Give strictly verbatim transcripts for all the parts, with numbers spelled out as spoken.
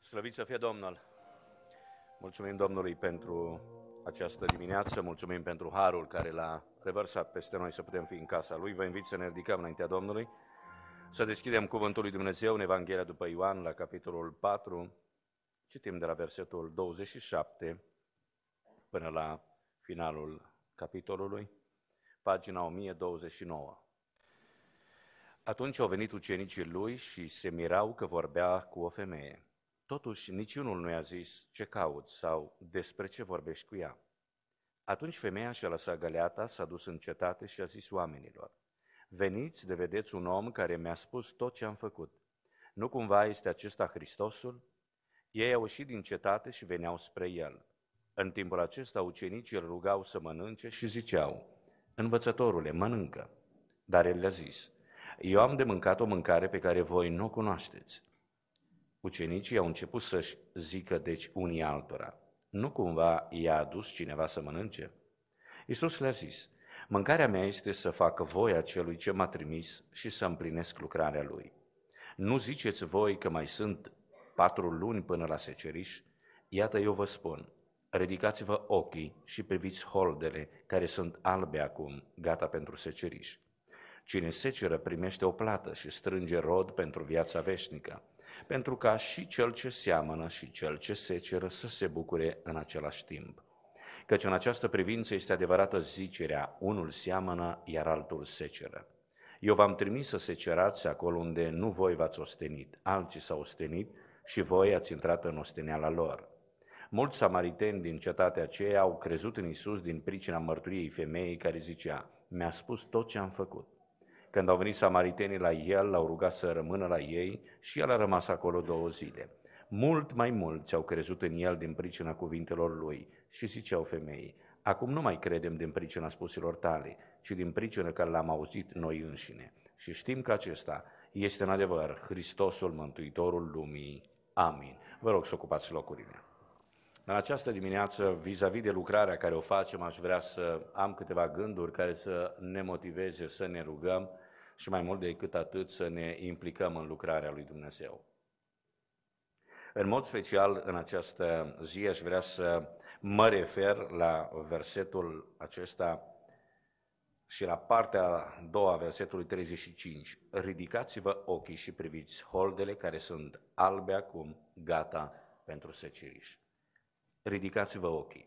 Slăvit să fie Domnul! Mulțumim Domnului pentru această dimineață, mulțumim pentru harul care l-a revărsat peste noi să putem fi în casa Lui. Vă invit să ne ridicăm înaintea Domnului, să deschidem Cuvântul lui Dumnezeu în Evanghelia după Ioan, la capitolul patru, citim de la versetul douăzeci și șapte până la finalul capitolului, pagina o mie douăzeci și nouă. Atunci au venit ucenicii Lui și se mirau că vorbea cu o femeie. Totuși, niciunul nu i-a zis ce cauți sau despre ce vorbești cu ea. Atunci femeia și-a lăsat găleata, s-a dus în cetate și a zis oamenilor: veniți de vedeți un om care mi-a spus tot ce am făcut. Nu cumva este acesta Hristosul? Ei au ieșit din cetate și veneau spre el. În timpul acesta ucenicii îl rugau să mănânce și ziceau: învățătorule, mănâncă. Dar el le-a zis: eu am de mâncat o mâncare pe care voi nu o cunoașteți. Ucenicii au început să-și zică deci unii altora: nu cumva i-a adus cineva să mănânce? Iisus le-a zis: mâncarea mea este să fac voia celui ce m-a trimis și să împlinesc lucrarea lui. Nu ziceți voi că mai sunt patru luni până la seceriș? Iată, eu vă spun, ridicați-vă ochii și priviți holdele care sunt albe acum, gata pentru seceriș. Cine seceră primește o plată și strânge rod pentru viața veșnică, pentru ca și cel ce seamănă și cel ce seceră să se bucure în același timp. Căci în această privință este adevărată zicerea: unul seamănă, iar altul seceră. Eu v-am trimis să secerați acolo unde nu voi v-ați ostenit, alții s-au ostenit și voi ați intrat în osteneala lor. Mulți samariteni din cetatea aceea au crezut în Iisus din pricina mărturiei femeii care zicea: mi-a spus tot ce am făcut. Când au venit samaritenii la el, l-au rugat să rămână la ei și el a rămas acolo două zile. Mult mai mulți au crezut în el din pricina cuvintelor lui și ziceau femeii: acum nu mai credem din pricina spuselor tale, ci din pricina că l-am auzit noi înșine. Și știm că acesta este în adevăr Hristosul, Mântuitorul lumii. Amin. Vă rog să ocupați locurile. În această dimineață, vis-a-vis de lucrarea care o facem, aș vrea să am câteva gânduri care să ne motiveze să ne rugăm și mai mult decât atât să ne implicăm în lucrarea lui Dumnezeu. În mod special, în această zi, aș vrea să mă refer la versetul acesta și la partea a doua a versetului treizeci și cinci. Ridicați-vă ochii și priviți holdele care sunt albe acum, gata pentru seceriș. Ridicați-vă ochii.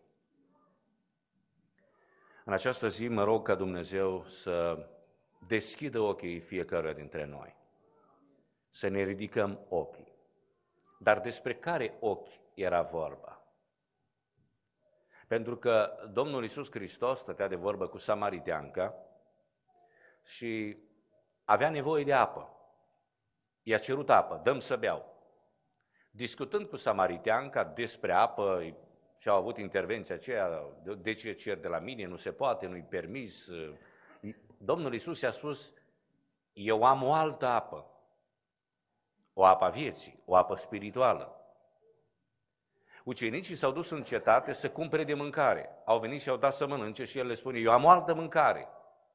În această zi mă rog ca Dumnezeu să deschidă ochii fiecăruia dintre noi, să ne ridicăm ochii. Dar despre care ochi era vorba? Pentru că Domnul Iisus Hristos stătea de vorbă cu samariteanca și avea nevoie de apă. I-a cerut apă: dă-mi să beau. Discutând cu samariteanca despre apă, și-au avut intervenția aceea: de ce cer de la mine, nu se poate, nu-i permis. Domnul Iisus i-a spus: eu am o altă apă, o apă a vieții, o apă spirituală. Ucenicii s-au dus în cetate să cumpere de mâncare. Au venit și au dat să mănânce și el le spune: eu am o altă mâncare.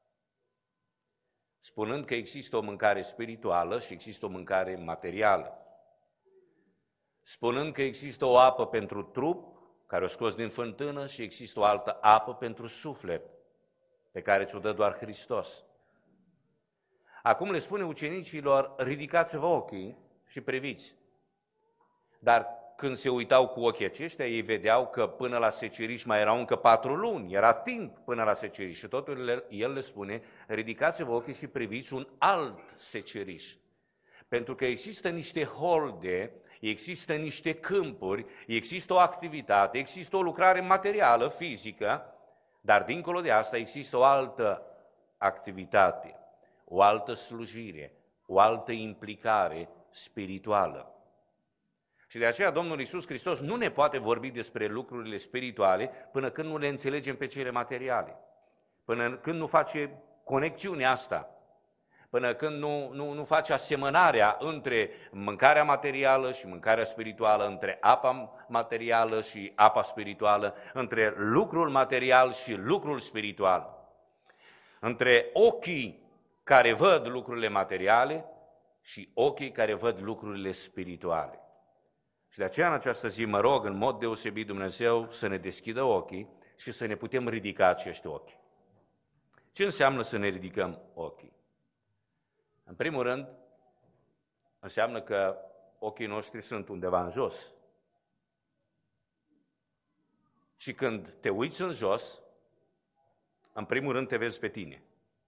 Spunând că există o mâncare spirituală și există o mâncare materială. Spunând că există o apă pentru trup, care o scos din fântână, și există o altă apă pentru suflet, pe care ți-o dă doar Hristos. Acum le spune ucenicilor: ridicați-vă ochii și priviți. Dar când se uitau cu ochii aceștia, ei vedeau că până la seceriș mai erau încă patru luni, era timp până la seceriș. Și totul el le spune: ridicați-vă ochii și priviți un alt seceriș. Pentru că există niște holde, există niște câmpuri, există o activitate, există o lucrare materială, fizică, dar dincolo de asta există o altă activitate, o altă slujire, o altă implicare spirituală. Și de aceea Domnul Iisus Hristos nu ne poate vorbi despre lucrurile spirituale până când nu le înțelegem pe cele materiale, până când nu face conexiunea asta, până când nu, nu, nu face asemănarea între mâncarea materială și mâncarea spirituală, între apa materială și apa spirituală, între lucrul material și lucrul spiritual, între ochii care văd lucrurile materiale și ochii care văd lucrurile spirituale. Și de aceea în această zi mă rog în mod deosebit Dumnezeu să ne deschidă ochii și să ne putem ridica acești ochi. Ce înseamnă să ne ridicăm ochii? În primul rând, înseamnă că ochii noștri sunt undeva în jos. Și când te uiți în jos, în primul rând te vezi pe tine.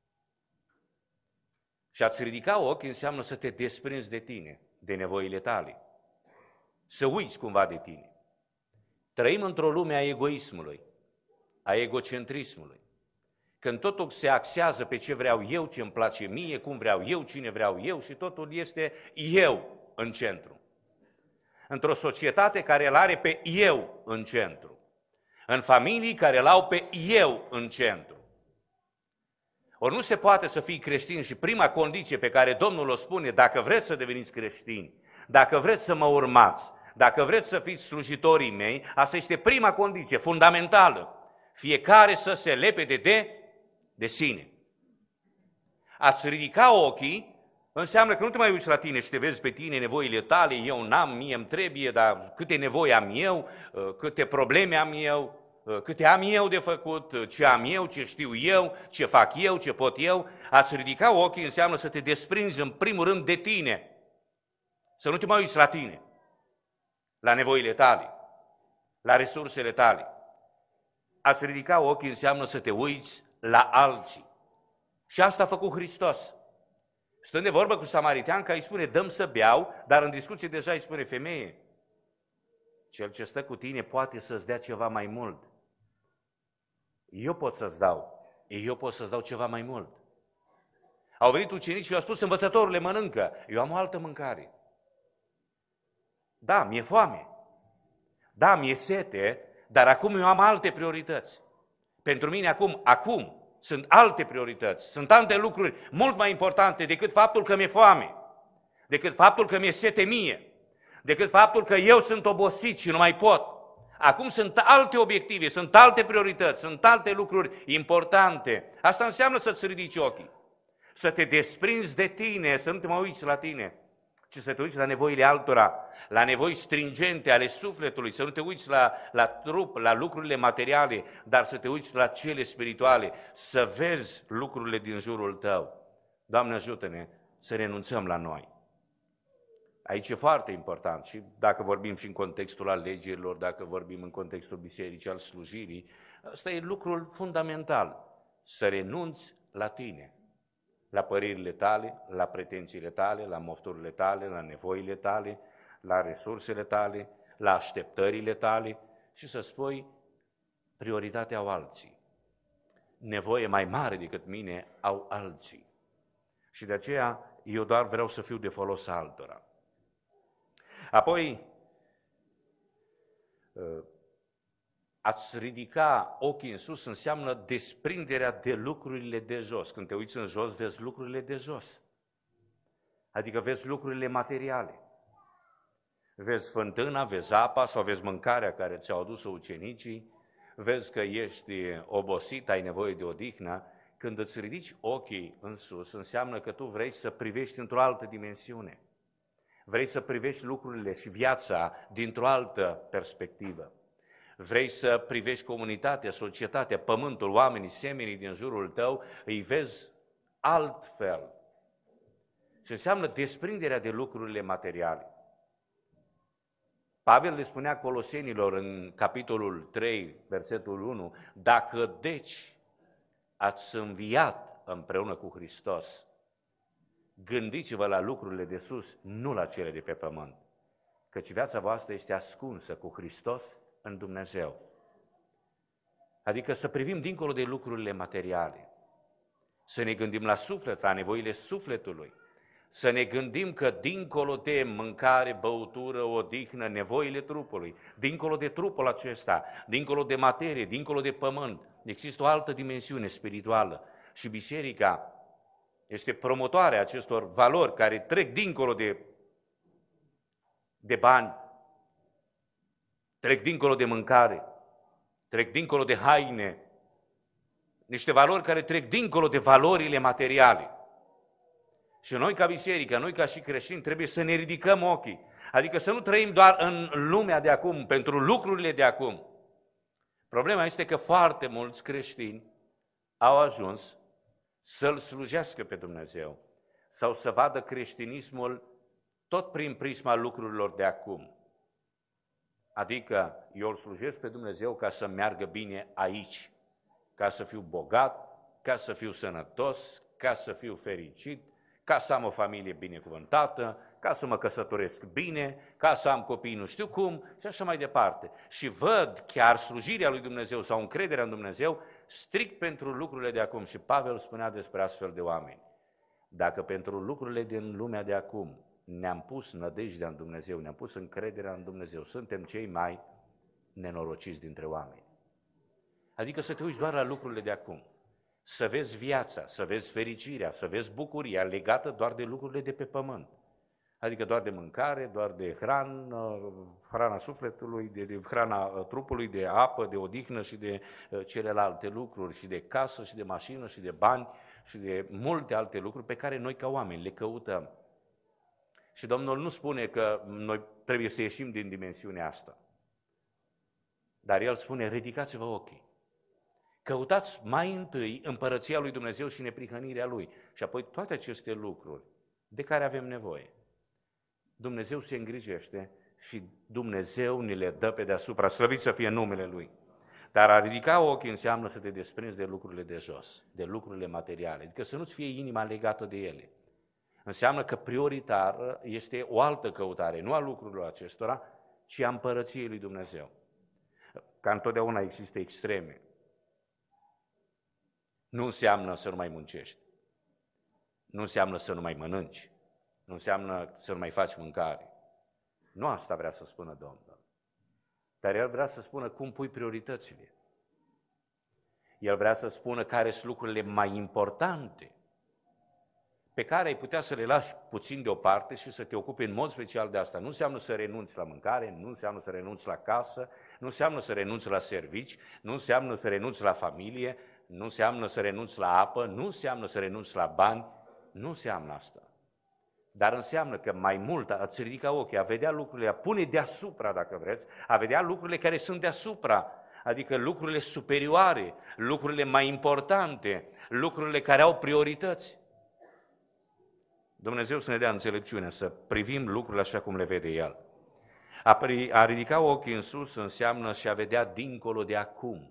Și a-ți ridica ochii înseamnă să te desprinzi de tine, de nevoile tale. Să uiți cumva de tine. Trăim într-o lume a egoismului, a egocentrismului. Când totul se axează pe ce vreau eu, ce îmi place mie, cum vreau eu, cine vreau eu și totul este eu în centru. Într-o societate care îl are pe eu în centru. În familii care îl au pe eu în centru. Ori nu se poate să fii creștin și prima condiție pe care Domnul o spune, dacă vreți să deveniți creștini, dacă vreți să mă urmați, dacă vreți să fiți slujitorii mei, asta este prima condiție, fundamentală. Fiecare să se lepede de, de sine. A-ți ridica ochii înseamnă că nu te mai uiți la tine și te vezi pe tine, nevoile tale, eu n-am, mie îmi trebuie, dar câte nevoi am eu, câte probleme am eu, câte am eu de făcut, ce am eu, ce știu eu, ce fac eu, ce pot eu. A-ți ridica ochii înseamnă să te desprinzi în primul rând de tine. Să nu te mai uiți la tine, la nevoile tale, la resursele tale. A-ți ridica ochii înseamnă să te uiți la alții. Și asta a făcut Hristos. Stând de vorbă cu samariteanca, îi spune, dăm să beau, dar în discuție deja îi spune, femeie, cel ce stă cu tine poate să-ți dea ceva mai mult. Eu pot să-ți dau, eu pot să-ți dau ceva mai mult. Au venit ucenicii și i-au spus, învățătorule, mănâncă, eu am o altă mâncare. Da, mi-e foame, da, mi-e sete, dar acum eu am alte priorități. Pentru mine acum, acum sunt alte priorități, sunt alte lucruri mult mai importante decât faptul că mi-e foame, decât faptul că mi-e sete mie, decât faptul că eu sunt obosit și nu mai pot. Acum sunt alte obiective, sunt alte priorități, sunt alte lucruri importante. Asta înseamnă să-ți ridici ochii, să te desprinzi de tine, să nu te mai uiți la tine, ci să te uiți la nevoile altora, la nevoi stringente ale sufletului, să nu te uiți la, la trup, la lucrurile materiale, dar să te uiți la cele spirituale, să vezi lucrurile din jurul tău. Doamne, ajută-ne să renunțăm la noi. Aici e foarte important și dacă vorbim și în contextul alegerilor, dacă vorbim în contextul bisericii, al slujirii, ăsta e lucrul fundamental, să renunți la tine. La părerile tale, la pretențiile tale, la mofturile tale, la nevoile tale, la resursele tale, la așteptările tale și să spui prioritatea au alții. Nevoie mai mare decât mine au alții. Și de aceea eu doar vreau să fiu de folos altora. Apoi, a-ți ridica ochii în sus înseamnă desprinderea de lucrurile de jos. Când te uiți în jos, vezi lucrurile de jos. Adică vezi lucrurile materiale. Vezi fântâna, vezi apa sau vezi mâncarea care ți-au adus-o ucenicii, vezi că ești obosit, ai nevoie de odihnă. Când îți ridici ochii în sus, înseamnă că tu vrei să privești într-o altă dimensiune. Vrei să privești lucrurile și viața dintr-o altă perspectivă. Vrei să privești comunitatea, societatea, pământul, oamenii, semenii din jurul tău, îi vezi altfel. Și înseamnă desprinderea de lucrurile materiale. Pavel le spunea Colosenilor în capitolul trei, versetul unu, dacă deci ați înviat împreună cu Hristos, gândiți-vă la lucrurile de sus, nu la cele de pe pământ, căci viața voastră este ascunsă cu Hristos în Dumnezeu. Adică să privim dincolo de lucrurile materiale, să ne gândim la suflet, la nevoile sufletului, să ne gândim că dincolo de mâncare, băutură, odihnă, nevoile trupului, dincolo de trupul acesta, dincolo de materie, dincolo de pământ, există o altă dimensiune spirituală și biserica este promotoarea acestor valori care trec dincolo de, de bani, trec dincolo de mâncare, trec dincolo de haine, niște valori care trec dincolo de valorile materiale. Și noi ca biserică, noi ca și creștini trebuie să ne ridicăm ochii. Adică să nu trăim doar în lumea de acum, pentru lucrurile de acum. Problema este că foarte mulți creștini au ajuns să-L slujească pe Dumnezeu sau să vadă creștinismul tot prin prisma lucrurilor de acum. Adică eu îl slujesc pe Dumnezeu ca să meargă bine aici, ca să fiu bogat, ca să fiu sănătos, ca să fiu fericit, ca să am o familie binecuvântată, ca să mă căsătoresc bine, ca să am copii nu știu cum și așa mai departe. Și văd chiar slujirea lui Dumnezeu sau încrederea în Dumnezeu strict pentru lucrurile de acum. Și Pavel spunea despre astfel de oameni. Dacă pentru lucrurile din lumea de acum ne-am pus nădejdea în Dumnezeu, ne-am pus încrederea în Dumnezeu, suntem cei mai nenorociți dintre oameni. Adică să te uiți doar la lucrurile de acum, să vezi viața, să vezi fericirea, să vezi bucuria legată doar de lucrurile de pe pământ. Adică doar de mâncare, doar de hrană, hrana sufletului, de, de hrana trupului, de apă, de odihnă și de uh, celelalte lucruri, și de casă, și de mașină, și de bani, și de multe alte lucruri pe care noi ca oameni le căutăm. Și Domnul nu spune că noi trebuie să ieșim din dimensiunea asta. Dar El spune, ridicați-vă ochii. Căutați mai întâi împărăția lui Dumnezeu și neprihănirea Lui. Și apoi toate aceste lucruri de care avem nevoie. Dumnezeu se îngrijește și Dumnezeu ni le dă pe deasupra. Slăvit să fie numele Lui. Dar a ridica ochii înseamnă să te desprinzi de lucrurile de jos, de lucrurile materiale. Adică să nu-ți fie inima legată de ele. Înseamnă că prioritar este o altă căutare, nu a lucrurilor acestora, ci a împărăției lui Dumnezeu. Ca întotdeauna există extreme. Nu înseamnă să nu mai muncești. Nu înseamnă să nu mai mănânci. Nu înseamnă să nu mai faci mâncare. Nu asta vrea să spună Domnul. Dar El vrea să spună cum pui prioritățile. El vrea să spună care sunt lucrurile mai importante, pe care ai putea să le lași puțin deoparte și să te ocupi în mod special de asta. Nu înseamnă să renunți la mâncare, nu înseamnă să renunți la casă, nu înseamnă să renunți la servici, nu înseamnă să renunți la familie, nu înseamnă să renunți la apă, nu înseamnă să renunți la bani, nu înseamnă asta. Dar înseamnă că mai mult a-ți ridica ochii, a vedea lucrurile, a pune deasupra, dacă vreți, a vedea lucrurile care sunt deasupra, adică lucrurile superioare, lucrurile mai importante, lucrurile care au priorități. Dumnezeu să ne dea înțelepciune, să privim lucrurile așa cum le vede El. A, a ridica ochii în sus înseamnă și a vedea dincolo de acum.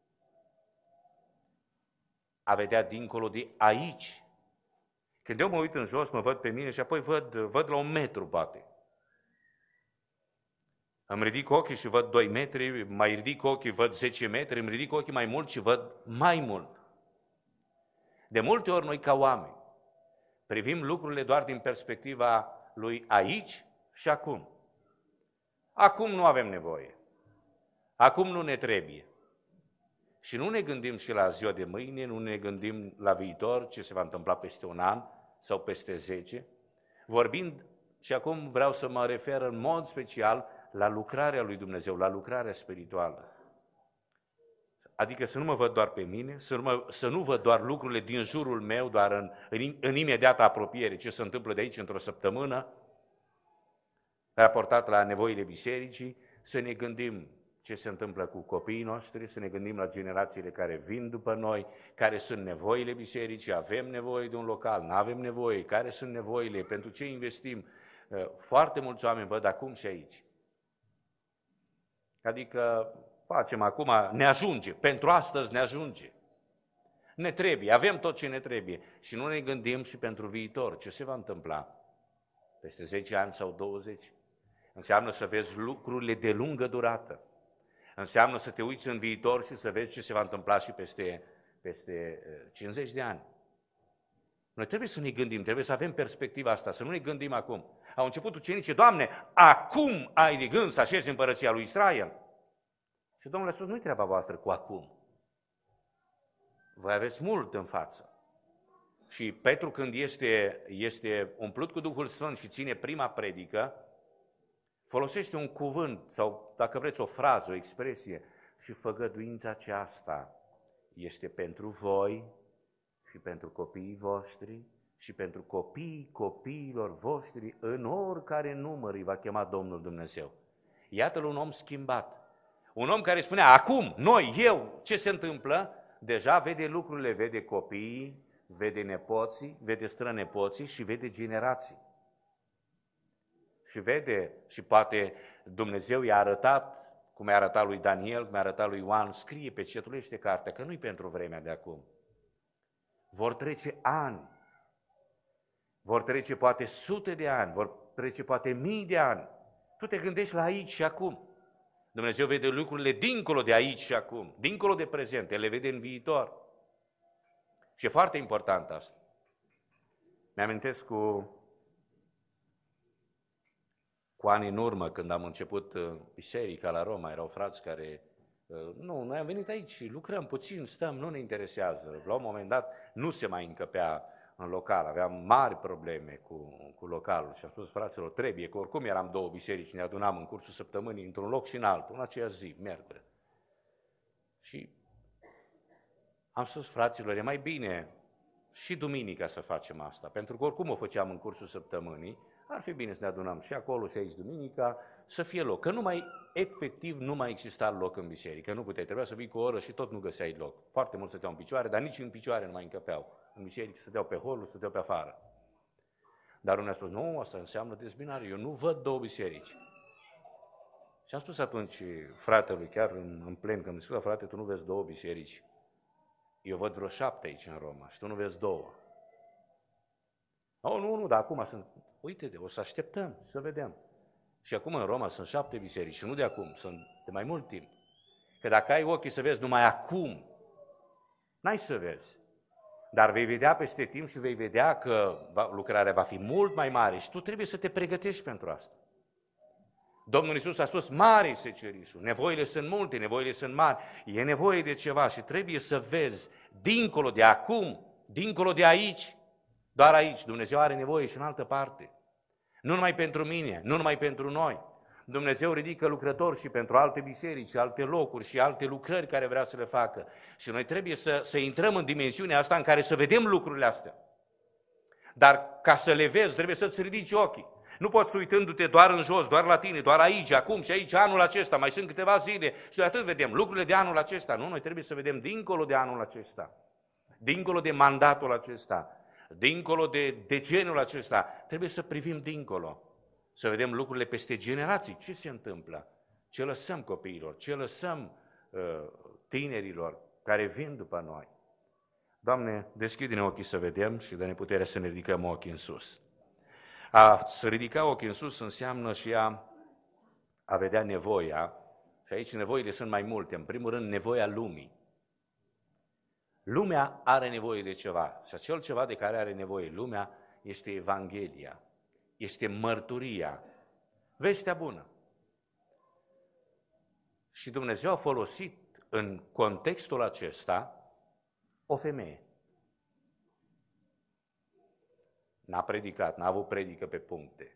A vedea dincolo de aici. Când eu mă uit în jos, mă văd pe mine și apoi văd, văd la un metru, poate. Îmi ridic ochii și văd doi metri, mai ridic ochii, văd zece metri, îmi ridic ochii mai mult și văd mai mult. De multe ori noi ca oameni privim lucrurile doar din perspectiva lui aici și acum. Acum nu avem nevoie. Acum nu ne trebuie. Și nu ne gândim și la ziua de mâine, nu ne gândim la viitor, ce se va întâmpla peste un an sau peste zece. Vorbind, și acum vreau să mă refer în mod special la lucrarea lui Dumnezeu, la lucrarea spirituală. Adică să nu mă văd doar pe mine, să nu, mă, să nu văd doar lucrurile din jurul meu, doar în, în, în imediată apropiere, ce se întâmplă de aici într-o săptămână, raportat la nevoile bisericii, să ne gândim ce se întâmplă cu copiii noștri, să ne gândim la generațiile care vin după noi, care sunt nevoile bisericii, avem nevoie de un local, nu avem nevoie, care sunt nevoile, pentru ce investim. Foarte mulți oameni văd acum și aici. Adică facem acum, ne ajunge, pentru astăzi ne ajunge. Ne trebuie, avem tot ce ne trebuie și nu ne gândim și pentru viitor, ce se va întâmpla peste zece ani sau douăzeci. Înseamnă să vezi lucrurile de lungă durată. Înseamnă să te uiți în viitor și să vezi ce se va întâmpla și peste, peste cincizeci de ani. Noi trebuie să ne gândim, trebuie să avem perspectiva asta, să nu ne gândim acum. Au început ucenicii, Doamne, acum ai de gând să așezi împărăția lui Israel? Și Domnul a spus, nu-i treaba voastră cu acum. Voi aveți mult în față. Și Petru, când este, este umplut cu Duhul Sfânt și ține prima predică, folosește un cuvânt sau, dacă vreți, o frază, o expresie, și făgăduința aceasta este pentru voi și pentru copiii voștri și pentru copiii copiilor voștri, în oricare număr îi va chema Domnul Dumnezeu. Iată-l un om schimbat. Un om care spunea, acum, noi, eu, ce se întâmplă? Deja vede lucrurile, vede copiii, vede nepoții, vede strănepoții și vede generații. Și vede, și poate Dumnezeu i-a arătat, cum i-a arătat lui Daniel, cum i-a arătat lui Ioan, scrie, pecetulește cartea, că nu-i pentru vremea de acum. Vor trece ani, vor trece poate sute de ani, vor trece poate mii de ani. Tu te gândești la aici și acum. Dumnezeu vede lucrurile dincolo de aici și acum, dincolo de prezent, El le vede în viitor. Și e foarte important asta. Mi-amintesc cu, cu ani în urmă, când am început biserica la Roma, erau frați care, nu, noi am venit aici și lucrăm puțin, stăm, nu ne interesează. La un moment dat nu se mai încăpea în local, aveam mari probleme cu, cu localul și am spus fraților, trebuie, că oricum eram două biserici, ne adunam în cursul săptămânii într-un loc și în altul, în aceeași zi, miercuri. Și am spus fraților, e mai bine și duminica să facem asta, pentru că oricum o făceam în cursul săptămânii, ar fi bine să ne adunăm și acolo și aici duminica, să fie loc, că nu mai, efectiv, nu mai exista loc în biserică, nu puteai, trebuia să vii cu o oră și tot nu găseai loc. Foarte mulți stăteau în picioare, dar nici în picioare nu mai încăpeau. În biserică stăteau pe holul, stăteau pe afară. Dar unul a spus, nu, asta înseamnă dezbinare, eu nu văd două biserici. Și am spus atunci fratelui, chiar în, în plen, că îmi spune, frate, tu nu vezi două biserici, eu văd vreo șapte aici în Roma și tu nu vezi două. Oh, nu, nu, dar acum sunt, uite, o să așteptăm, să vedem. Și acum în Roma sunt șapte biserici și nu de acum, sunt de mai mult timp. Că dacă ai ochii să vezi numai acum, n-ai să vezi. Dar vei vedea peste timp și vei vedea că lucrarea va fi mult mai mare și tu trebuie să te pregătești pentru asta. Domnul Iisus a spus, mare e secerișul, nevoile sunt multe, nevoile sunt mari, e nevoie de ceva și trebuie să vezi dincolo de acum, dincolo de aici, doar aici, Dumnezeu are nevoie și în altă parte. Nu numai pentru mine, nu numai pentru noi. Dumnezeu ridică lucrători și pentru alte biserici, și alte locuri și alte lucrări care vrea să le facă. Și noi trebuie să, să intrăm în dimensiunea asta în care să vedem lucrurile astea. Dar ca să le vezi, trebuie să-ți ridici ochii. Nu poți uitându-te doar în jos, doar la tine, doar aici, acum și aici, anul acesta, mai sunt câteva zile și de atât vedem lucrurile de anul acesta. Nu, noi trebuie să vedem dincolo de anul acesta, dincolo de mandatul acesta, dincolo de deceniul acesta. Trebuie să privim dincolo, să vedem lucrurile peste generații. Ce se întâmplă? Ce lăsăm copiilor? Ce lăsăm uh, tinerilor care vin după noi? Doamne, deschide-ne ochii să vedem și dă-ne puterea să ne ridicăm ochii în sus. A să ridica ochii în sus înseamnă și a, a vedea nevoia, și aici nevoile sunt mai multe. În primul rând, nevoia lumii. Lumea are nevoie de ceva și acel ceva de care are nevoie lumea este Evanghelia, este mărturia, vestea bună. Și Dumnezeu a folosit în contextul acesta o femeie. N-a predicat, n-a avut predică pe puncte,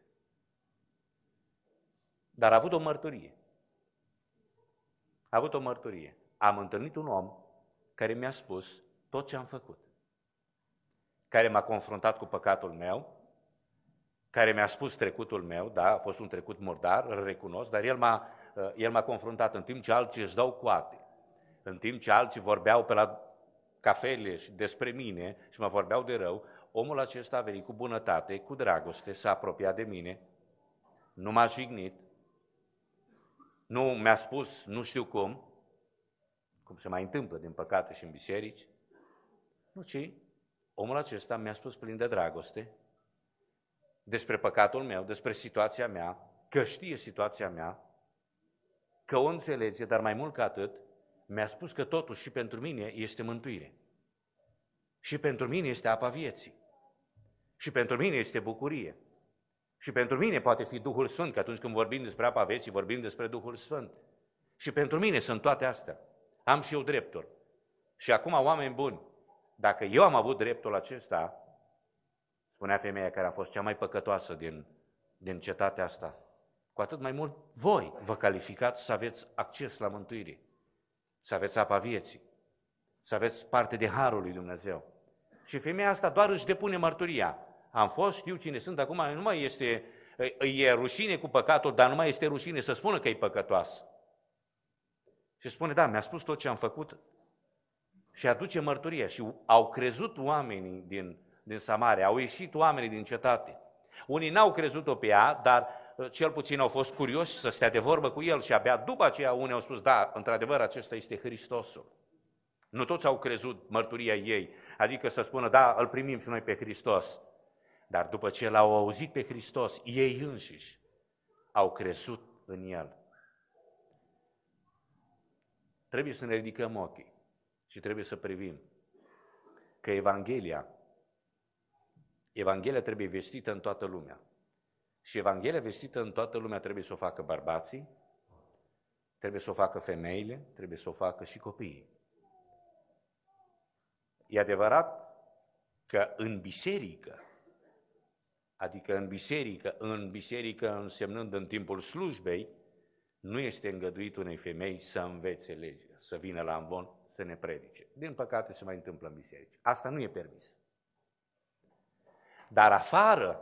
dar a avut o mărturie. A avut o mărturie. Am întâlnit un om care mi-a spus tot ce am făcut, care m-a confruntat cu păcatul meu, care mi-a spus trecutul meu, da, a fost un trecut murdar, îl recunosc, dar el m-a, el m-a confruntat în timp ce alții își dau coate, în timp ce alții vorbeau pe la cafele despre mine și mă vorbeau de rău, omul acesta a venit cu bunătate, cu dragoste, s-a apropiat de mine, nu m-a jignit, nu mi-a spus nu știu cum, cum se mai întâmplă din păcate și în biserici, nu, ci omul acesta mi-a spus plin de dragoste despre păcatul meu, despre situația mea, că știe situația mea, că o înțelege, dar mai mult ca atât, mi-a spus că totuși și pentru mine este mântuire. Și pentru mine este apa vieții. Și pentru mine este bucurie. Și pentru mine poate fi Duhul Sfânt, că atunci când vorbim despre apa vieții, vorbim despre Duhul Sfânt. Și pentru mine sunt toate astea. Am și eu dreptul. Și acum, oameni buni, dacă eu am avut dreptul acesta, spunea femeia care a fost cea mai păcătoasă din, din cetatea asta, cu atât mai mult voi vă calificați să aveți acces la mântuire, să aveți apa vieții, să aveți parte de harul lui Dumnezeu. Și femeia asta doar își depune mărturia. Am fost, știu cine sunt, acum nu mai este, e rușine cu păcatul, dar nu mai este rușine să spună că e păcătoasă. Și spune, da, mi-a spus tot ce am făcut și aduce mărturia. Și au crezut oamenii din, din Samaria, au ieșit oamenii din cetate. Unii n-au crezut-o pe ea, dar cel puțin au fost curioși să stea de vorbă cu el și abia după aceea unii au spus, da, într-adevăr, acesta este Hristosul. Nu toți au crezut mărturia ei, adică să spună, da, îl primim și noi pe Hristos. Dar după ce l-au auzit pe Hristos, ei înșiși au crezut în El. Trebuie să ne ridicăm ochii și trebuie să privim că Evanghelia, Evanghelia trebuie vestită în toată lumea. Și Evanghelia vestită în toată lumea trebuie să o facă bărbații, trebuie să o facă femeile, trebuie să o facă și copiii. E adevărat că în biserică, adică în biserică, în biserică însemnând în timpul slujbei, nu este îngăduit unei femei să învețe legea, să vină la amvon, să ne predice. Din păcate se mai întâmplă în biserici. Asta nu e permis. Dar afară,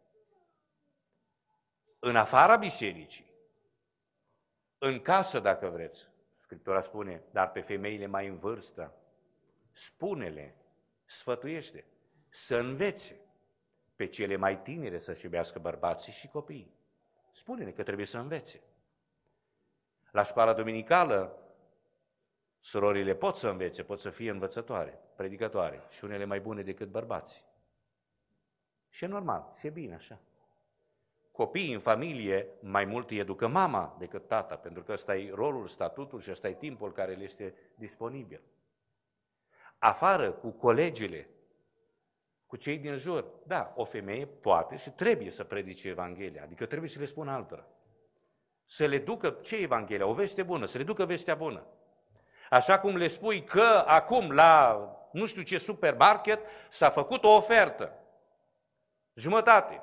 în afara bisericii, în casă dacă vreți, Scriptura spune, dar pe femeile mai în vârstă, spune-le, sfătuiește, să învețe pe cele mai tinere să-și iubească bărbații și copiii. Spune-le că trebuie să învețe. La școala duminicală, surorile pot să învețe, pot să fie învățătoare, predicatoare și unele mai bune decât bărbații. Și e normal, și e bine așa. Copiii în familie mai mult îi educă mama decât tata, pentru că ăsta e rolul, statutul și ăsta e timpul care le este disponibil. Afară, cu colegile, cu cei din jur, da, o femeie poate și trebuie să predice Evanghelia, adică trebuie să le spună altora. Să le ducă, ce Evanghelia? O veste bună, să le ducă vestea bună. Așa cum le spui că acum la nu știu ce supermarket s-a făcut o ofertă. Jumătate.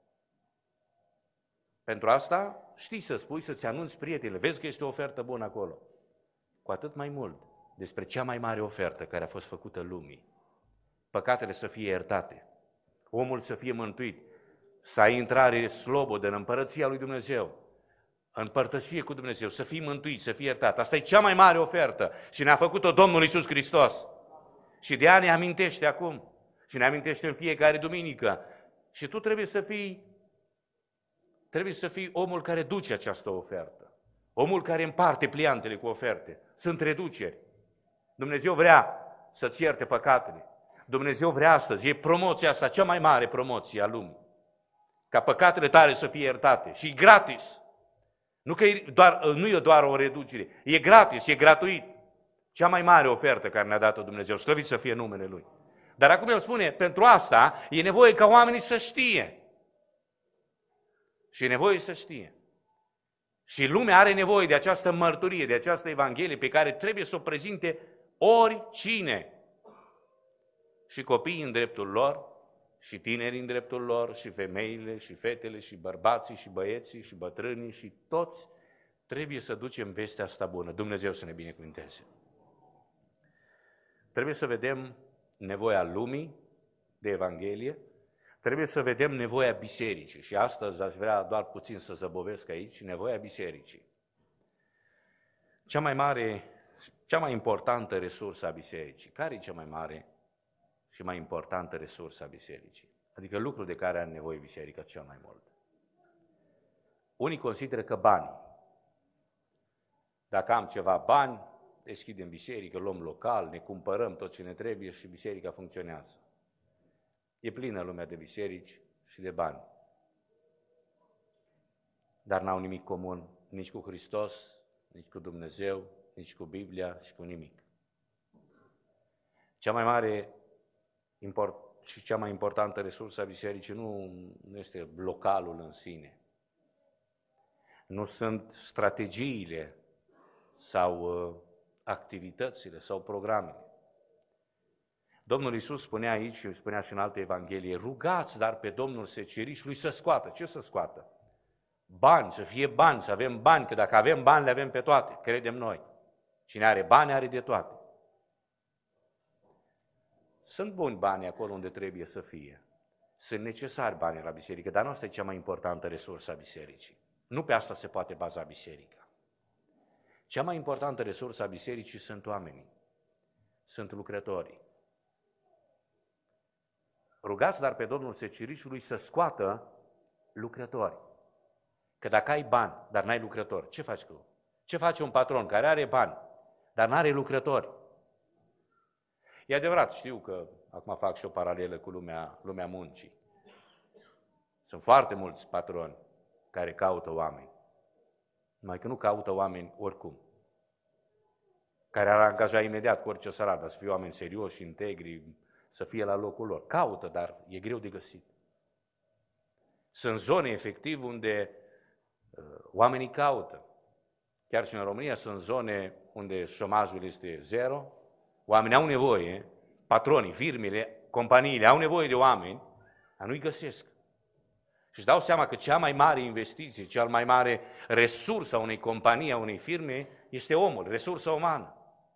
Pentru asta știi să spui, să-ți anunți prietenile, vezi că este o ofertă bună acolo. Cu atât mai mult despre cea mai mare ofertă care a fost făcută lumii. Păcatele să fie iertate, omul să fie mântuit, să ai intrare slobodă în împărăția lui Dumnezeu, în părtășie cu Dumnezeu, să fii mântuit, să fii iertat. Asta e cea mai mare ofertă și ne-a făcut-o Domnul Iisus Hristos. Și de ea ne amintește acum și ne amintește în fiecare duminică. Și tu trebuie să fii, trebuie să fii omul care duce această ofertă, omul care împarte pliantele cu oferte. Sunt reduceri. Dumnezeu vrea să-ți ierte păcatele. Dumnezeu vrea astăzi, e promoția asta, cea mai mare promoție a lumii, ca păcatele tale să fie iertate și gratis. Nu că e doar, nu e doar o reducere, e gratis, e gratuit. Cea mai mare ofertă care ne-a dat-o Dumnezeu, slăvit să fie numele Lui. Dar acum El spune, pentru asta e nevoie ca oamenii să știe. Și e nevoie să știe. Și lumea are nevoie de această mărturie, de această Evanghelie pe care trebuie să o prezinte oricine. Și copiii în dreptul lor, și tinerii în dreptul lor, și femeile, și fetele, și bărbații, și băieții, și bătrânii, și toți trebuie să ducem vestea asta bună. Dumnezeu să ne binecuvânteze. Trebuie să vedem nevoia lumii de Evanghelie, trebuie să vedem nevoia bisericii. Și astăzi aș vrea doar puțin să zăbovesc aici, nevoia bisericii. Cea mai mare, cea mai importantă resursă a bisericii. Care e cea mai mare și mai importantă resursă a bisericii? Adică lucrul de care are nevoie biserica cel mai mult. Unii consideră că banii. Dacă am ceva bani, deschidem biserică, luăm local, ne cumpărăm tot ce ne trebuie și biserica funcționează. E plină lumea de biserici și de bani. Dar n-au nimic comun nici cu Hristos, nici cu Dumnezeu, nici cu Biblia și cu nimic. Cea mai mare import, și cea mai importantă resursă a bisericii nu, nu este localul în sine. Nu sunt strategiile sau uh, activitățile sau programele. Domnul Iisus spunea aici și spunea și în alte evanghelie, rugați dar pe Domnul secerișului să scoată. Ce să scoată? Bani, să fie bani, să avem bani, că dacă avem bani le avem pe toate, credem noi. Cine are bani are de toate. Sunt buni bani acolo unde trebuie să fie. Sunt necesari banii la biserică, dar nu asta e cea mai importantă resursă a bisericii. Nu pe asta se poate baza biserica. Cea mai importantă resursă a bisericii sunt oamenii, sunt lucrătorii. Rugați dar pe Domnul Secerișului să scoată lucrători. Că dacă ai bani, dar n-ai lucrători, ce faci cu? Ce face un patron care are bani, dar n-are lucrători? E adevărat, știu că acum fac și o paralelă cu lumea, lumea muncii. Sunt foarte mulți patroni care caută oameni. Numai că nu caută oameni oricum. Care ar angaja imediat cu orice salar, dar să fie oameni serioși, integri, să fie la locul lor. Caută, dar e greu de găsit. Sunt zone, efectiv, unde uh, oamenii caută. Chiar și în România sunt zone unde șomajul este zero, oamenii au nevoie, patronii, firmele, companiile au nevoie de oameni, dar nu-i găsesc. Și își dau seama că cea mai mare investiție, cea mai mare resursă a unei companii, a unei firme, este omul, resursa umană.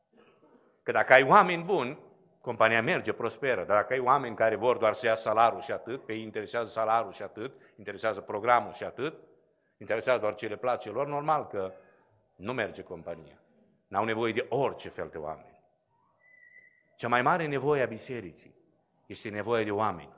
Că dacă ai oameni buni, compania merge, prosperă, dar dacă ai oameni care vor doar să ia salariul și atât, pe ei interesează salariul și atât, interesează programul și atât, interesează doar ce le place lor, normal că nu merge compania. N-au nevoie de orice fel de oameni. Cea mai mare nevoie a bisericii este nevoie de oameni.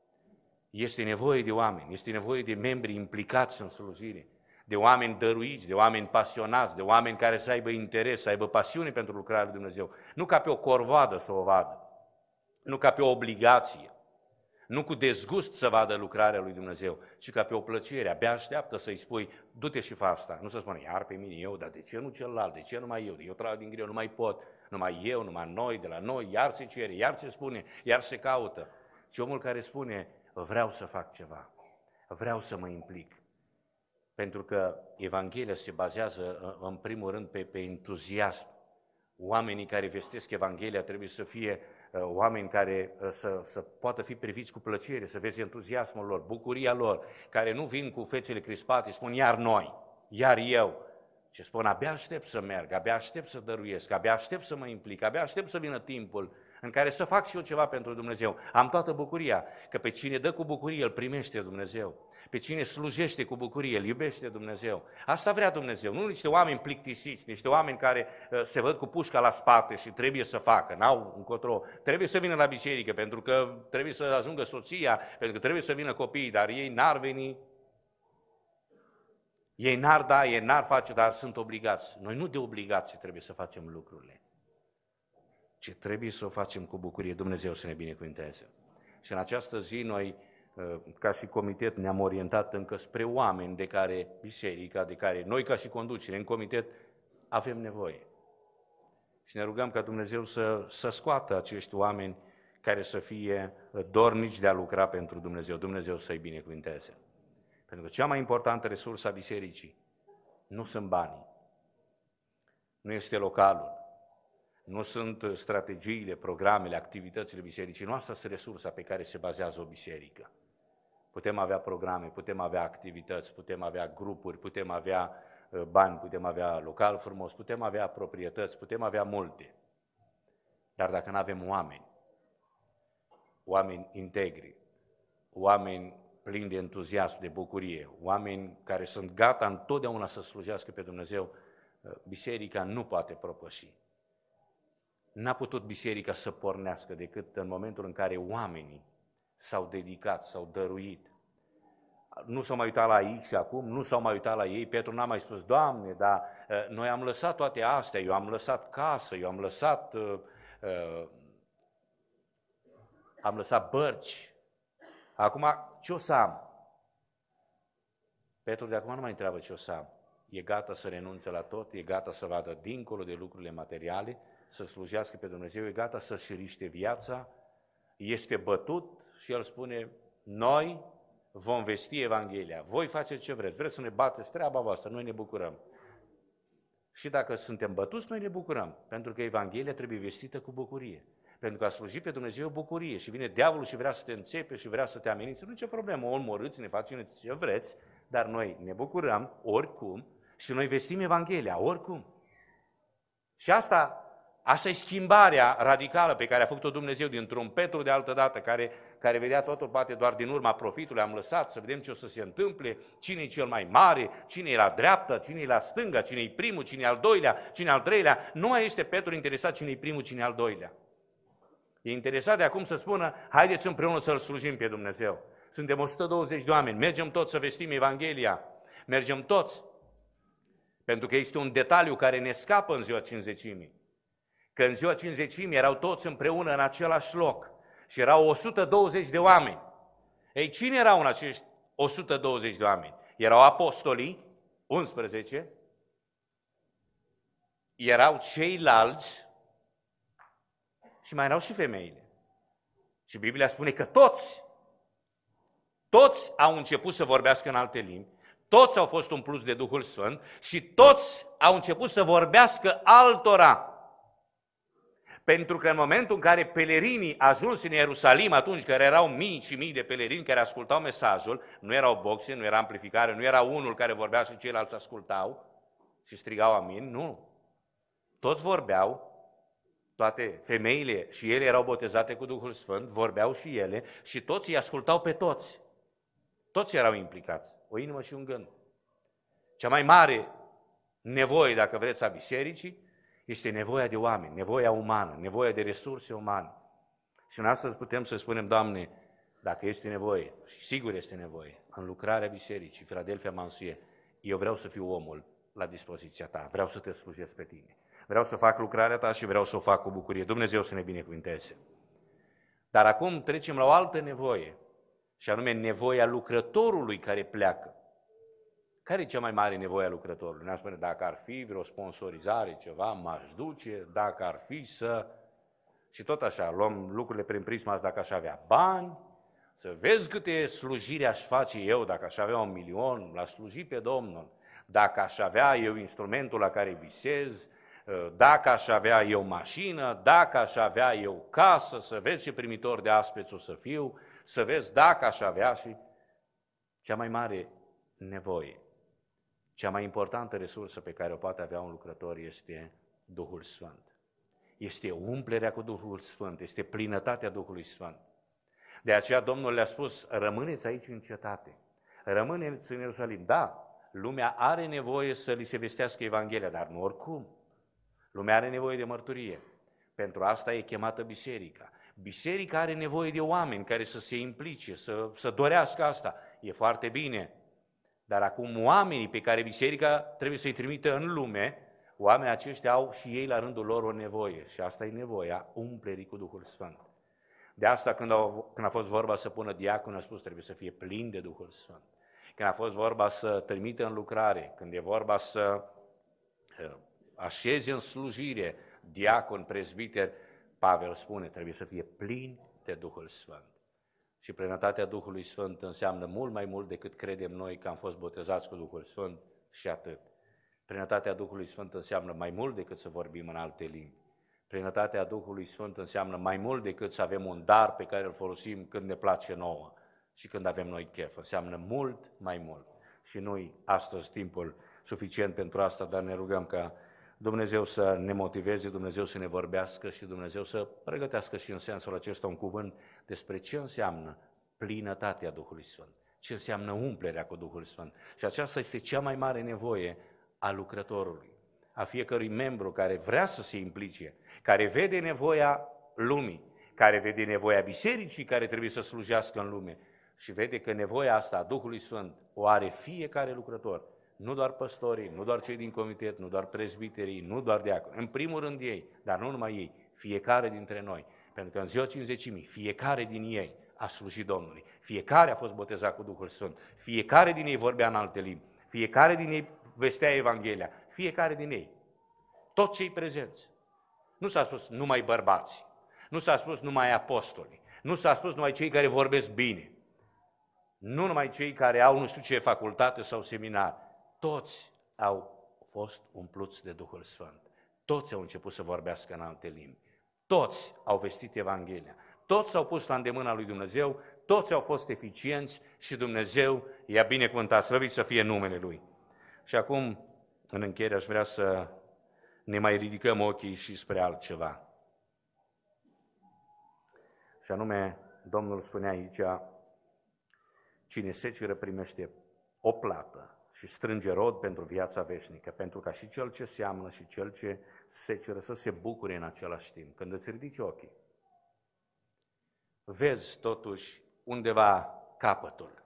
Este nevoie de oameni, este nevoie de membri implicați în slujire, de oameni dăruiți, de oameni pasionați, de oameni care să aibă interes, să aibă pasiune pentru lucrarea lui Dumnezeu. Nu ca pe o corvoadă să o vadă, nu ca pe o obligație, nu cu dezgust să vadă lucrarea lui Dumnezeu, ci ca pe o plăcere. Abia așteaptă să-i spui, du-te și fă asta. Nu să spună, iar pe mine eu, dar de ce nu celălalt, de ce numai eu? Eu trag din greu, nu mai pot, numai eu, numai noi, de la noi, iar se cere, iar se spune, iar se caută. Ci omul care spune, vreau să fac ceva, vreau să mă implic. Pentru că Evanghelia se bazează în primul rând pe, pe entuziasm. Oamenii care vestesc Evanghelia trebuie să fie uh, oameni care uh, să, să poată fi priviți cu plăcere, să vezi entuziasmul lor, bucuria lor, care nu vin cu fețele crispate, spun iar noi, iar eu. Și spun abia aștept să merg, abia aștept să dăruiesc, abia aștept să mă implic, abia aștept să vină timpul în care să fac și eu ceva pentru Dumnezeu. Am toată bucuria, că pe cine dă cu bucurie îl primește Dumnezeu. Pe cine slujește cu bucurie, îl iubește Dumnezeu. Asta vrea Dumnezeu, nu niște oameni plictisiți, niște oameni care uh, se văd cu pușca la spate și trebuie să facă, n-au încotro. Trebuie să vină la biserică, pentru că trebuie să ajungă soția, pentru că trebuie să vină copiii, dar ei n-ar veni. Ei n-ar da, ei n-ar face, dar sunt obligați. Noi nu de obligație trebuie să facem lucrurile, ci trebuie să o facem cu bucurie. Dumnezeu să ne binecuvânteze. Și în această zi noi, ca și comitet, ne-am orientat încă spre oameni de care biserica, de care noi ca și conducere în comitet avem nevoie. Și ne rugăm ca Dumnezeu să, să scoată acești oameni care să fie dornici de a lucra pentru Dumnezeu. Dumnezeu să-i binecuvânteze. Pentru că cea mai importantă resursă a bisericii nu sunt banii, nu este localul, nu sunt strategiile, programele, activitățile bisericii. Nu asta este resursa pe care se bazează o biserică. Putem avea programe, putem avea activități, putem avea grupuri, putem avea bani, putem avea local frumos, putem avea proprietăți, putem avea multe. Dar dacă nu avem oameni, oameni integri, oameni plini de entuziasm, de bucurie, oameni care sunt gata întotdeauna să slujească pe Dumnezeu, biserica nu poate propăși. N-a putut biserica să pornească decât în momentul în care oamenii s-au dedicat, s-au dăruit. Nu s-au mai uitat la aici și acum, nu s-au mai uitat la ei. Petru n-a mai spus, Doamne, dar noi am lăsat toate astea, eu am lăsat casă, eu am lăsat, uh, uh, am lăsat bărci. Acum, ce o să am? Petru de acum nu mai întreabă ce o să am. E gata să renunțe la tot, e gata să vadă dincolo de lucrurile materiale, să slujească pe Dumnezeu, e gata să-și riște viața, este bătut și el spune, noi vom vesti Evanghelia, voi faceți ce vreți, vreți să ne bateți, treaba voastră, noi ne bucurăm. Și dacă suntem bătuți, noi ne bucurăm, pentru că Evanghelia trebuie vestită cu bucurie. Pentru că a sluji pe Dumnezeu o bucurie și vine diavolul și vrea să te înțepe și vrea să te amenințe, nu e nicio problemă, o omorâți, ne faceți ce vreți, dar noi ne bucurăm oricum și noi vestim Evanghelia oricum. Și asta Asta e schimbarea radicală pe care a făcut-o Dumnezeu dintr-un Petru de altă dată, care, care vedea totul poate doar din urma profitului, am lăsat să vedem ce o să se întâmple, cine e cel mai mare, cine e la dreapta, cine e la stânga, cine e primul, cine e al doilea, cine e al treilea. Nu mai este Petru interesat cine e primul, cine e al doilea. E interesat de acum să spună, haideți împreună să-L slujim pe Dumnezeu. Suntem o sută douăzeci de oameni, mergem toți să vestim Evanghelia, mergem toți. Pentru că este un detaliu care ne scapă în ziua Cincizecimii. Că în ziua Cincizecimii erau toți împreună în același loc și erau o sută douăzeci de oameni. Ei, cine erau în acești o sută douăzeci de oameni? Erau apostolii, unsprezece, erau ceilalți și mai erau și femeile. Și Biblia spune că toți, toți au început să vorbească în alte limbi, toți au fost umpluți de Duhul Sfânt și toți au început să vorbească altora. Pentru că în momentul în care pelerinii ajuns în Ierusalim, atunci care erau mii și mii de pelerini care ascultau mesajul, nu erau boxe, nu era amplificare, nu era unul care vorbea și ceilalți ascultau și strigau amin, nu. Toți vorbeau, toate femeile și ele erau botezate cu Duhul Sfânt, vorbeau și ele și toți îi ascultau pe toți. Toți erau implicați, o inimă și un gând. Cea mai mare nevoie, dacă vreți, a bisericii, este nevoia de oameni, nevoia umană, nevoia de resurse umane. Și în astăzi putem să spunem, Doamne, dacă este nevoie, și sigur este nevoie, în lucrarea bisericii, Philadelphia Mansuie, eu vreau să fiu omul la dispoziția Ta, vreau să Te slujesc pe Tine. Vreau să fac lucrarea Ta și vreau să o fac cu bucurie. Dumnezeu să ne binecuvinteze. Dar acum trecem la o altă nevoie, și anume nevoia lucrătorului care pleacă. Care e cea mai mare nevoie a lucrătorului? Ne-am spune, dacă ar fi vreo sponsorizare, ceva, m-aș duce, dacă ar fi să... Și tot așa, luăm lucrurile prin prisma asta, dacă aș avea bani, să vezi câte slujiri aș face eu, dacă aș avea un milion, l-aș sluji pe Domnul, dacă aș avea eu instrumentul la care visez, dacă aș avea eu mașină, dacă aș avea eu casă, să vezi ce primitor de aspeți o să fiu, să vezi dacă aș avea și... Cea mai mare nevoie, cea mai importantă resursă pe care o poate avea un lucrător este Duhul Sfânt. Este umplerea cu Duhul Sfânt, este plinătatea Duhului Sfânt. De aceea Domnul le-a spus, rămâneți aici în cetate, rămâneți în Ierusalim. Da, lumea are nevoie să li se vestească Evanghelia, dar nu oricum. Lumea are nevoie de mărturie. Pentru asta e chemată biserica. Biserica are nevoie de oameni care să se implice, să, să dorească asta. E foarte bine. Dar acum oamenii pe care biserica trebuie să-i trimită în lume, oamenii aceștia au și ei la rândul lor o nevoie. Și asta e nevoia umplerii cu Duhul Sfânt. De asta când, au, când a fost vorba să pună diacon, a spus trebuie să fie plin de Duhul Sfânt. Când a fost vorba să trimită în lucrare, când e vorba să așeze în slujire diacon, prezbiter, Pavel spune, trebuie să fie plin de Duhul Sfânt. Și plinătatea Duhului Sfânt înseamnă mult mai mult decât credem noi că am fost botezați cu Duhul Sfânt și atât. Plinătatea Duhului Sfânt înseamnă mai mult decât să vorbim în alte limbi. Plinătatea Duhului Sfânt înseamnă mai mult decât să avem un dar pe care îl folosim când ne place nouă și când avem noi chef. Înseamnă mult mai mult. Și nu-i astăzi timpul suficient pentru asta, dar ne rugăm ca Dumnezeu să ne motiveze, Dumnezeu să ne vorbească și Dumnezeu să pregătească și în sensul acesta un cuvânt despre ce înseamnă plinătatea Duhului Sfânt, ce înseamnă umplerea cu Duhul Sfânt. Și aceasta este cea mai mare nevoie a lucrătorului, a fiecărui membru care vrea să se implice, care vede nevoia lumii, care vede nevoia bisericii care trebuie să slujească în lume și vede că nevoia asta a Duhului Sfânt o are fiecare lucrător. Nu doar păstorii, nu doar cei din comitet, nu doar prezbiterii, nu doar diaconi, în primul rând ei, dar nu numai ei, fiecare dintre noi. Pentru că în ziua Cincizecimii, fiecare din ei a slujit Domnului, fiecare a fost botezat cu Duhul Sfânt, fiecare din ei vorbea în alte limbi, fiecare din ei vestea Evanghelia, fiecare din ei, toți cei prezenți. Nu s-a spus numai bărbați, nu s-a spus numai apostoli, nu s-a spus numai cei care vorbesc bine, nu numai cei care au nu știu ce facultate sau seminar. Toți au fost umpluți de Duhul Sfânt. Toți au început să vorbească în alte limbi. Toți au vestit Evanghelia. Toți s-au pus la îndemâna lui Dumnezeu, toți au fost eficienți și Dumnezeu i-a binecuvântat, slăvit să fie numele Lui. Și acum, în încheiere, aș vrea să ne mai ridicăm ochii și spre altceva. Și anume, Domnul spune aici, cine seceră primește o plată și strânge rod pentru viața veșnică, pentru ca și cel ce seamănă și cel ce seceră să se bucure în același timp. Când îți ridici ochii, vezi totuși undeva capătul.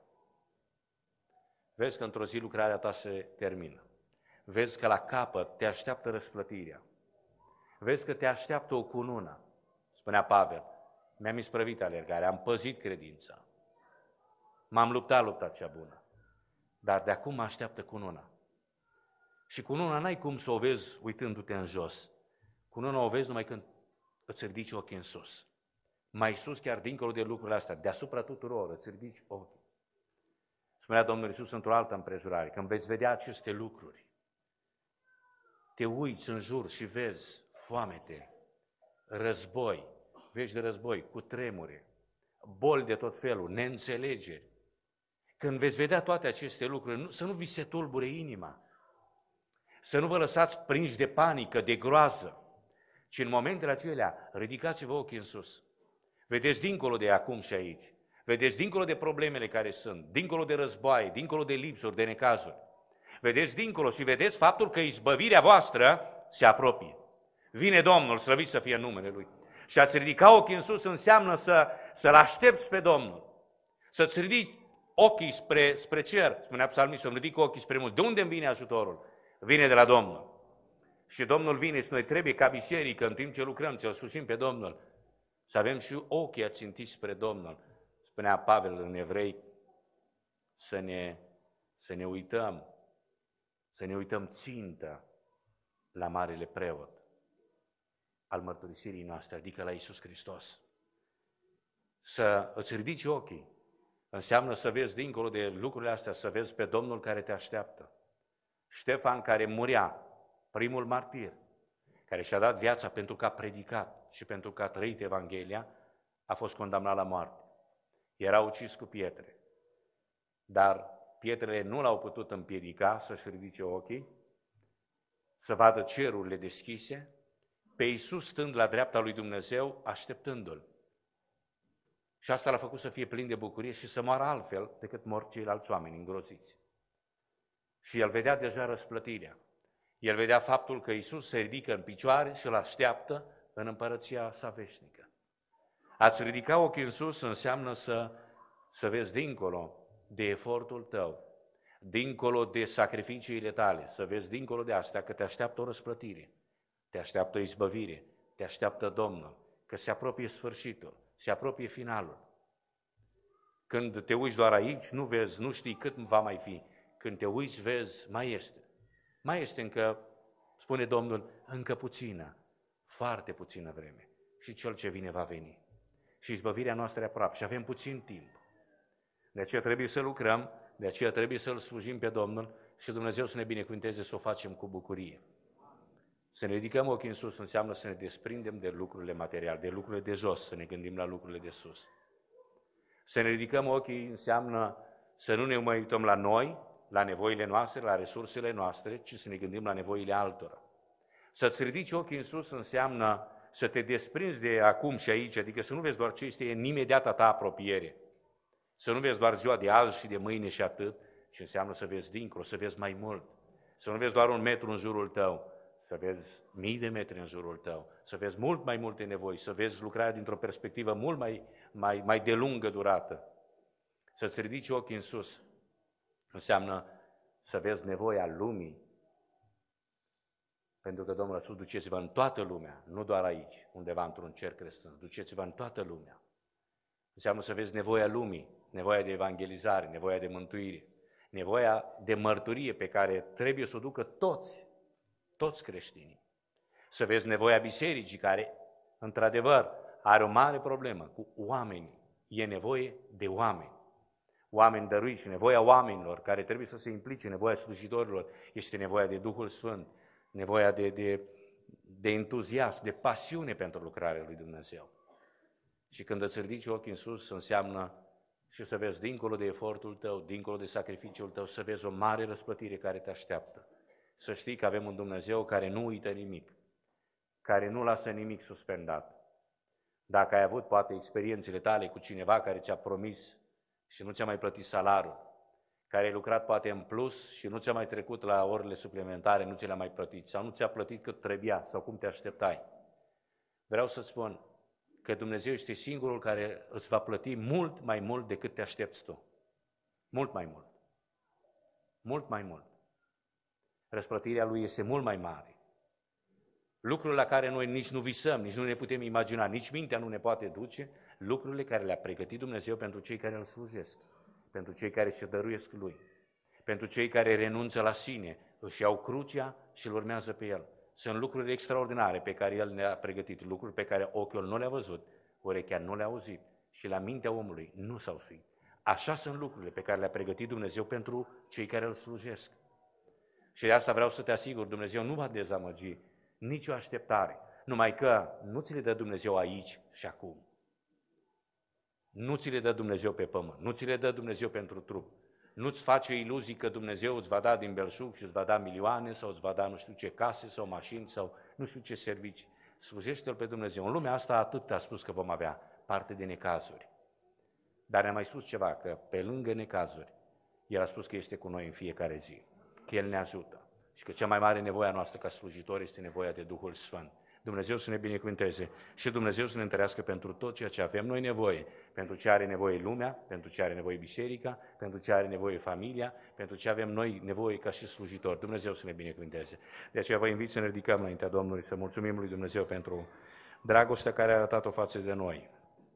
Vezi că într-o zi lucrarea ta se termină. Vezi că la capăt te așteaptă răsplătirea. Vezi că te așteaptă o cunună. Spunea Pavel, mi-am isprăvit alergarea, am păzit credința. M-am luptat lupta cea bună. Dar de acum mă așteaptă cununa. Și cununa n-ai cum să o vezi uitându-te în jos. Cununa o vezi numai când îți ridici ochii în sus. Mai sus, chiar dincolo de lucrurile astea, deasupra tuturor, îți ridici ochii. Spunea Domnul Iisus într-o altă împrejurare, când veți vedea aceste lucruri, te uiți în jur și vezi foamete, război, vești de război, cutremure, boli de tot felul, neînțelegeri. Când veți vedea toate aceste lucruri, să nu vi se tulbure inima, să nu vă lăsați prinși de panică, de groază, ci în momentele acelea ridicați-vă ochii în sus. Vedeți dincolo de acum și aici, vedeți dincolo de problemele care sunt, dincolo de războaie, dincolo de lipsuri, de necazuri. Vedeți dincolo și vedeți faptul că izbăvirea voastră se apropie. Vine Domnul, slăvit să fie numele Lui. Și a-ți ridica ochii în sus înseamnă să, să-L aștepți pe Domnul, să-ți ridici ochii spre, spre cer. Spunea psalmistul, îmi ridic ochii spre mult. De unde îmi vine ajutorul? Vine de la Domnul. Și Domnul vine și noi trebuie ca biserică, în timp ce lucrăm, ce-L slujim pe Domnul, să avem și ochii ațintiți spre Domnul. Spunea Pavel în Evrei, să ne, să ne uităm, să ne uităm țintă la Marele Preot al mărturisirii noastre, adică la Iisus Hristos. Să îți ridici ochii înseamnă să vezi dincolo de lucrurile astea, să vezi pe Domnul care te așteaptă. Ștefan, care murea, primul martir, care și-a dat viața pentru că a predicat și pentru că a trăit Evanghelia, a fost condamnat la moarte. Era ucis cu pietre, dar pietrele nu l-au putut împiedica să-și ridice ochii, să vadă cerurile deschise, pe Iisus stând la dreapta lui Dumnezeu, așteptându-L. Și asta l-a făcut să fie plin de bucurie și să moară altfel decât mor ceilalți oameni îngroziți. Și el vedea deja răsplătirea. El vedea faptul că Iisus se ridică în picioare și îl așteaptă în împărăția sa veșnică. A-ți ridica ochii în sus înseamnă să, să vezi dincolo de efortul tău, dincolo de sacrificiile tale, să vezi dincolo de astea că te așteaptă o răsplătire, te așteaptă o izbăvire, te așteaptă Domnul, că se apropie sfârșitul, se apropie finalul. Când te uiți doar aici, nu vezi, nu știi cât va mai fi. Când te uiți, vezi, mai este. Mai este încă, spune Domnul, încă puțină, foarte puțină vreme. Și cel ce vine va veni. Și izbăvirea noastră e aproape și avem puțin timp. De aceea trebuie să lucrăm, de aceea trebuie să-L slujim pe Domnul și Dumnezeu să ne binecuvânteze să o facem cu bucurie. Să ne ridicăm ochii în sus înseamnă să ne desprindem de lucrurile materiale, de lucrurile de jos, să ne gândim la lucrurile de sus. Să ne ridicăm ochii înseamnă să nu ne mai uităm la noi, la nevoile noastre, la resursele noastre, ci să ne gândim la nevoile altora. Să-ți ridici ochii în sus înseamnă să te desprinzi de acum și aici, adică să nu vezi doar ce este în imediata ta apropiere. Să nu vezi doar ziua de azi și de mâine și atât, ci înseamnă să vezi dincolo, să vezi mai mult. Să nu vezi doar un metru în jurul tău, să vezi mii de metri în jurul tău, să vezi mult mai multe nevoi, să vezi lucrarea dintr-o perspectivă mult mai, mai, mai de lungă durată. Să-ți ridici ochii în sus înseamnă să vezi nevoia lumii, pentru că Domnul a spus, duceți-vă în toată lumea, nu doar aici, undeva într-un cerc restrâns, duceți-vă în toată lumea. Înseamnă să vezi nevoia lumii, nevoia de evangelizare, nevoia de mântuire, nevoia de mărturie pe care trebuie să o ducă toți, toți creștinii. Să vezi nevoia bisericii care, într-adevăr, are o mare problemă cu oamenii. E nevoie de oameni. Oameni dăruiți, nevoia oamenilor care trebuie să se implice, nevoia slujitorilor, este nevoia de Duhul Sfânt, nevoia de, de, de entuziasm, de pasiune pentru lucrarea lui Dumnezeu. Și când îți ridici ochii în sus, înseamnă și să vezi dincolo de efortul tău, dincolo de sacrificiul tău, să vezi o mare răsplătire care te așteaptă. Să știi că avem un Dumnezeu care nu uită nimic, care nu lasă nimic suspendat. Dacă ai avut poate experiențele tale cu cineva care ți-a promis și nu ți-a mai plătit salariul, care ai lucrat poate în plus și nu ți-a mai trecut la orele suplimentare, nu ți le-a mai plătit, sau nu ți-a plătit cât trebuia, sau cum te așteptai. Vreau să spun că Dumnezeu este singurul care îți va plăti mult mai mult decât te aștepți tu. Mult mai mult. Mult mai mult. Răsplătirea Lui este mult mai mare. Lucruri la care noi nici nu visăm, nici nu ne putem imagina, nici mintea nu ne poate duce, lucrurile care le-a pregătit Dumnezeu pentru cei care îl slujesc, pentru cei care se dăruiesc Lui, pentru cei care renunță la sine, își iau crucea și îl urmează pe El. Sunt lucruri extraordinare pe care El ne-a pregătit, lucruri pe care ochiul nu le-a văzut, urechea nu le-a auzit și la mintea omului nu s-au suit. Așa sunt lucrurile pe care le-a pregătit Dumnezeu pentru cei care îl slujesc. Și de asta vreau să te asigur, Dumnezeu nu va dezamăgi nicio așteptare, numai că nu ți le dă Dumnezeu aici și acum. Nu ți le dă Dumnezeu pe pământ, nu ți le dă Dumnezeu pentru trup. Nu-ți face iluzii că Dumnezeu îți va da din belșug și îți va da milioane sau îți va da nu știu ce case sau mașini sau nu știu ce servicii. Slujește-L pe Dumnezeu. În lumea asta atât a spus că vom avea parte de necazuri. Dar ne-a mai spus ceva, că pe lângă necazuri, El a spus că este cu noi în fiecare zi, că El ne ajută și că cea mai mare nevoie a noastră ca slujitori este nevoia de Duhul Sfânt. Dumnezeu să ne binecuvânteze și Dumnezeu să ne întărească pentru tot ceea ce avem noi nevoie, pentru ce are nevoie lumea, pentru ce are nevoie biserica, pentru ce are nevoie familia, pentru ce avem noi nevoie ca și slujitori. Dumnezeu să ne binecuvânteze. De aceea vă invit să ne ridicăm înaintea Domnului, să mulțumim lui Dumnezeu pentru dragostea care a arătat-o față de noi.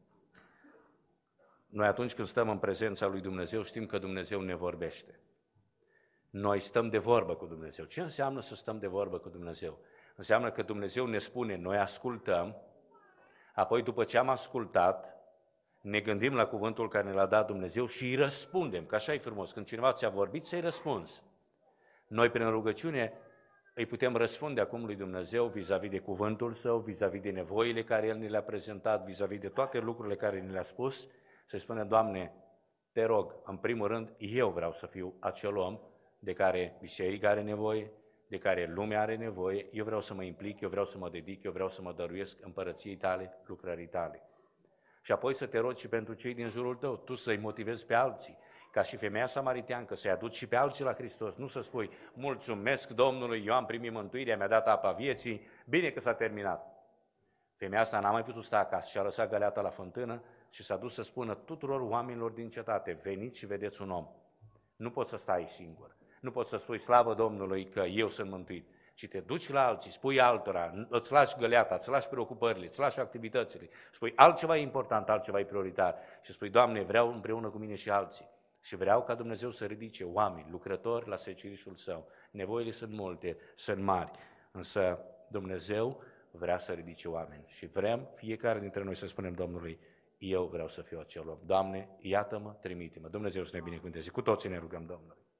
Noi atunci când stăm în prezența lui Dumnezeu știm că Dumnezeu ne vorbește. Noi stăm de vorbă cu Dumnezeu. Ce înseamnă să stăm de vorbă cu Dumnezeu? Înseamnă că Dumnezeu ne spune, noi ascultăm, apoi după ce am ascultat, ne gândim la cuvântul care ne l-a dat Dumnezeu și îi răspundem, că așa e frumos, când cineva ți-a vorbit, să-i răspunzi. Noi prin rugăciune îi putem răspunde acum lui Dumnezeu vis-a-vis de cuvântul Său, vis-a-vis de nevoile care El ne le-a prezentat, vis-a-vis de toate lucrurile care ne le-a spus, să-i spunem, Doamne, te rog, în primul rând, eu vreau să fiu acel om de care biserica are nevoie, de care lumea are nevoie, eu vreau să mă implic, eu vreau să mă dedic, eu vreau să mă dăruiesc împărăției tale, lucrării tale. Și apoi să te rogi și pentru cei din jurul tău, tu să-i motivezi pe alții, ca și femeia samariteancă, să-i aduci și pe alții la Hristos, nu să spui, mulțumesc Domnului, eu am primit mântuirea, mi-a dat apa vieții, bine că s-a terminat. Femeia asta n-a mai putut sta acasă și a lăsat găleata la fântână și s-a dus să spună tuturor oamenilor din cetate, veniți și vedeți un om. Nu poți să stai singur. Nu poți să spui slavă Domnului că eu sunt mântuit, ci te duci la alții, spui altora, îți lași găleata, îți lași preocupările, îți lași activitățile, spui altceva important, altceva e prioritar și spui, Doamne, vreau împreună cu mine și alții și vreau ca Dumnezeu să ridice oameni, lucrători la secerișul Său. Nevoile sunt multe, sunt mari, însă Dumnezeu vrea să ridice oameni și vrem fiecare dintre noi să spunem Domnului, eu vreau să fiu acel om. Doamne, iată-mă, trimite-mă. Dumnezeu să ne binecuvânteze. Cu toții ne rugăm Domnului.